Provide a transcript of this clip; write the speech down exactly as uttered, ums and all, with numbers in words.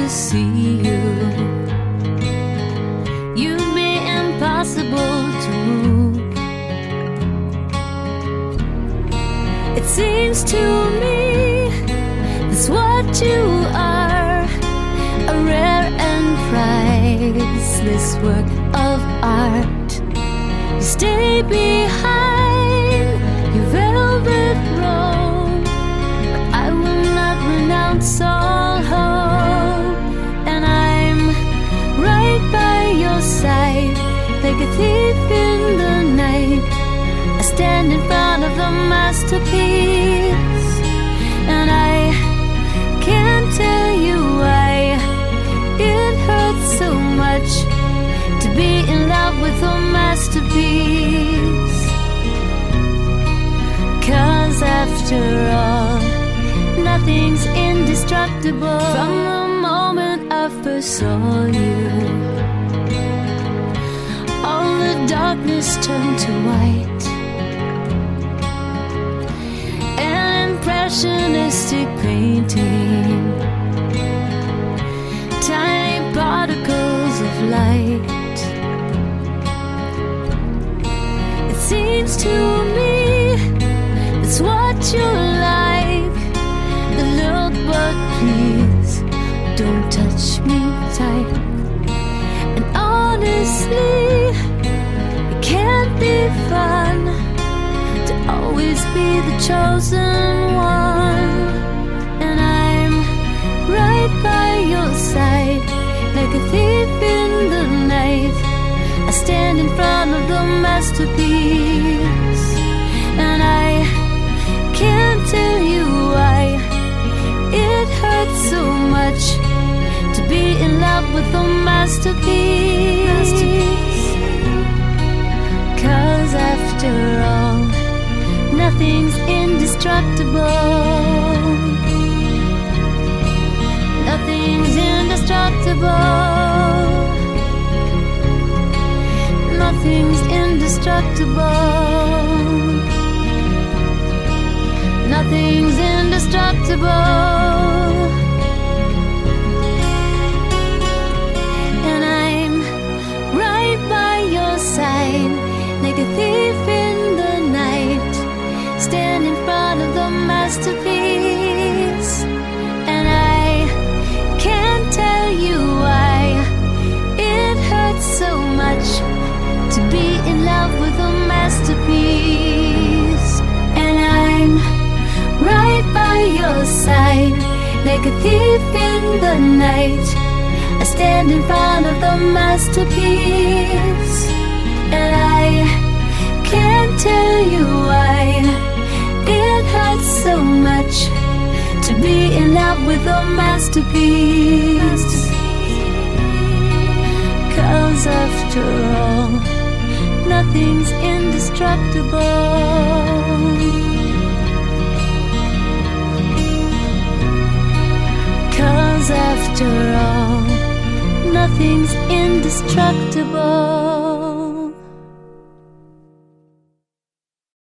to see you. You'd be impossible to move. It seems to me that's what you are, a rare and priceless work of art. You stay behind your velvet robe, but I will not renounce all hope. And I'm right by your side, like a thief in the night. I stand in front of the masterpiece, and I can't tell you why it hurts so much to be in love with a masterpiece. 'Cause after all, nothing's indestructible. From the moment I first saw you, all the darkness turned to white. An impressionistic painting, tiny particles of light. It seems to me that's what you like. The look, but please don't touch me tight. And honestly, it can't be fun to always be the chosen one. And I'm right by your side, like a thief in the night. I stand in front of the masterpiece, and I can't tell you why it hurts so much to be in love with a masterpiece. 'Cause after all, nothing's indestructible. Nothing's indestructible. Nothing's indestructible. Nothing's indestructible. And I'm right by your side, like a thief in the night. Stand in front of the masterpiece, and I can't tell you why it hurts so much to be in love with a masterpiece. And I'm right by your side, like a thief in the night. I stand in front of the masterpiece, and I can't tell you why it hurts so much to be in love with a masterpiece. 'Cause after all, nothing's indestructible. 'Cause after all, nothing's indestructible.